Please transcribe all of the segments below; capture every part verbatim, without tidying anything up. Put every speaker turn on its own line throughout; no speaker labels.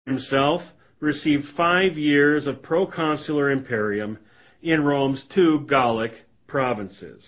himself received five years of proconsular imperium in Rome's two Gallic provinces.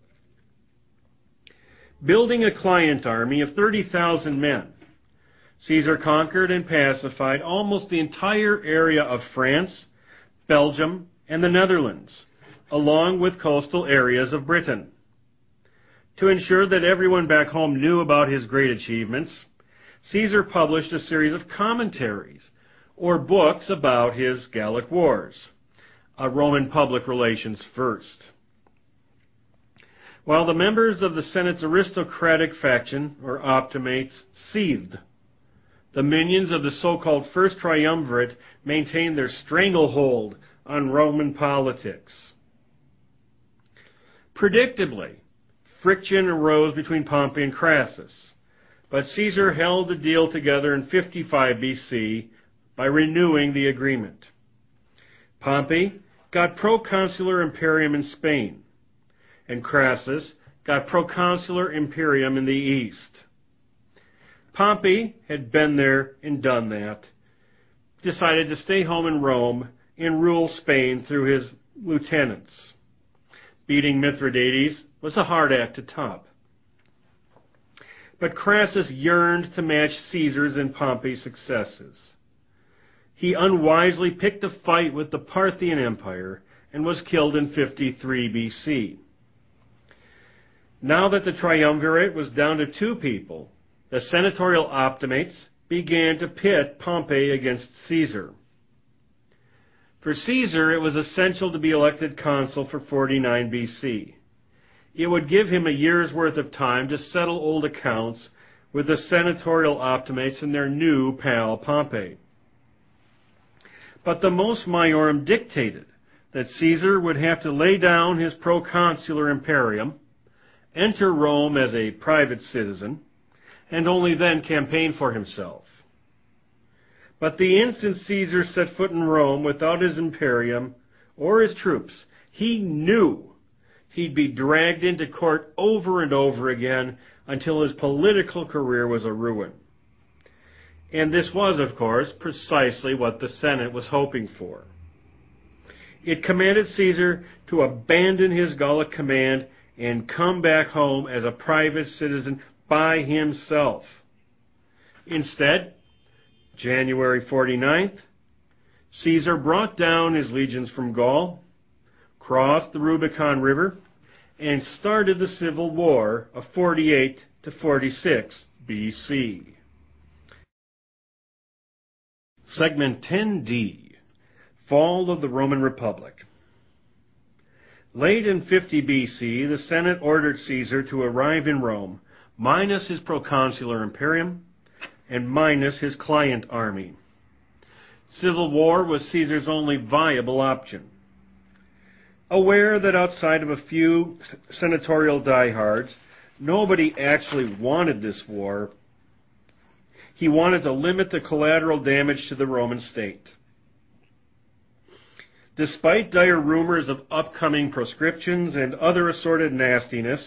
Building a client army of thirty thousand men, Caesar conquered and pacified almost the entire area of France, Belgium, and the Netherlands, along with coastal areas of Britain. To ensure that everyone back home knew about his great achievements, Caesar published a series of commentaries, or books about his Gallic wars, a Roman public relations first. While the members of the Senate's aristocratic faction, or optimates, seethed, the minions of the so-called First Triumvirate maintained their stranglehold on Roman politics. Predictably, friction arose between Pompey and Crassus, but Caesar held the deal together in fifty-five B C by renewing the agreement. Pompey got proconsular imperium in Spain, and Crassus got proconsular imperium in the east. Pompey had been there and done that, decided to stay home in Rome and rule Spain through his lieutenants. Beating Mithridates was a hard act to top. But Crassus yearned to match Caesar's and Pompey's successes. He unwisely picked a fight with the Parthian Empire and was killed in fifty-three B C. Now that the triumvirate was down to two people, the senatorial optimates began to pit Pompey against Caesar. For Caesar, it was essential to be elected consul for forty-nine B C. It would give him a year's worth of time to settle old accounts with the senatorial optimates and their new pal Pompey. But the Mos Maiorum dictated that Caesar would have to lay down his proconsular imperium, enter Rome as a private citizen, and only then campaign for himself. But the instant Caesar set foot in Rome without his imperium or his troops, he knew he'd be dragged into court over and over again until his political career was a ruin. And this was, of course, precisely what the Senate was hoping for. It commanded Caesar to abandon his Gallic command and come back home as a private citizen by himself. Instead, January forty-ninth, Caesar brought down his legions from Gaul, crossed the Rubicon River, and started the civil war of forty-eight to forty-six B C. Segment ten D, Fall of the Roman Republic. Late in fifty B C, the Senate ordered Caesar to arrive in Rome, minus his proconsular imperium, and minus his client army. Civil war was Caesar's only viable option. Aware that outside of a few senatorial diehards, nobody actually wanted this war, he wanted to limit the collateral damage to the Roman state. Despite dire rumors of upcoming proscriptions and other assorted nastiness,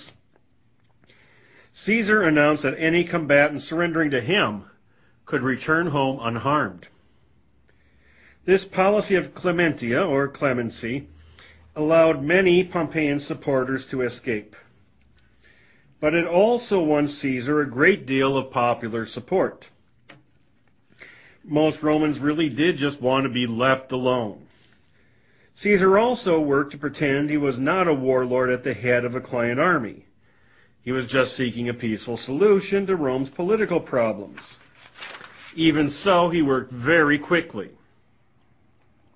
Caesar announced that any combatant surrendering to him could return home unharmed. This policy of clementia, or clemency, allowed many Pompeian supporters to escape. But it also won Caesar a great deal of popular support. Most Romans really did just want to be left alone. Caesar also worked to pretend he was not a warlord at the head of a client army. He was just seeking a peaceful solution to Rome's political problems. Even so, he worked very quickly.